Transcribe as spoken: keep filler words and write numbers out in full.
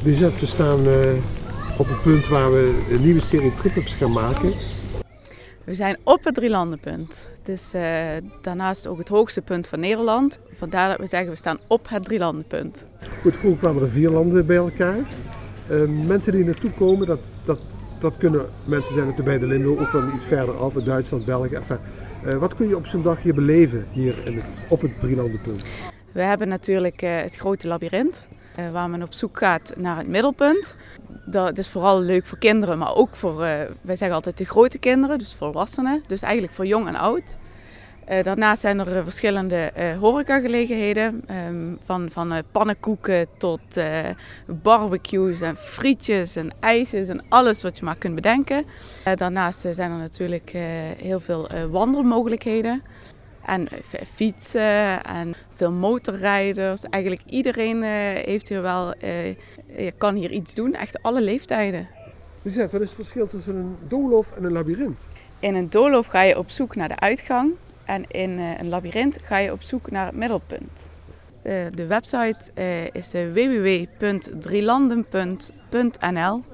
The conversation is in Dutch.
Lisette, we staan uh, op een punt waar we een nieuwe serie trip-ups gaan maken. We zijn op het Drielandenpunt. Het is uh, daarnaast ook het hoogste punt van Nederland. Vandaar dat we zeggen we staan op het Drielandenpunt. Goed, vroeger kwamen er vier landen bij elkaar. Uh, mensen die naartoe komen, dat, dat, dat kunnen mensen zijn uit de beide Limburg, ook wel iets verder af, Duitsland, België. Enfin, uh, wat kun je op zo'n dag hier beleven hier in het, op het Drielandenpunt? We hebben natuurlijk uh, het grote labyrint. Uh, waar men op zoek gaat naar het middelpunt. Dat is vooral leuk voor kinderen, maar ook voor, uh, wij zeggen altijd de grote kinderen, dus volwassenen. Dus eigenlijk voor jong en oud. Uh, daarnaast zijn er uh, verschillende uh, horecagelegenheden. Um, van van uh, pannenkoeken tot uh, barbecues en frietjes en ijsjes en alles wat je maar kunt bedenken. Uh, daarnaast uh, zijn er natuurlijk uh, heel veel uh, wandelmogelijkheden. En fietsen en veel motorrijders. Eigenlijk iedereen uh, heeft hier wel, uh, je kan hier iets doen, echt alle leeftijden. Lisette, wat is het verschil tussen een doolhof en een labyrint? In een doolhof ga je op zoek naar de uitgang en in uh, een labyrint ga je op zoek naar het middelpunt. Uh, de website uh, is uh, w w w punt drielanden punt n l.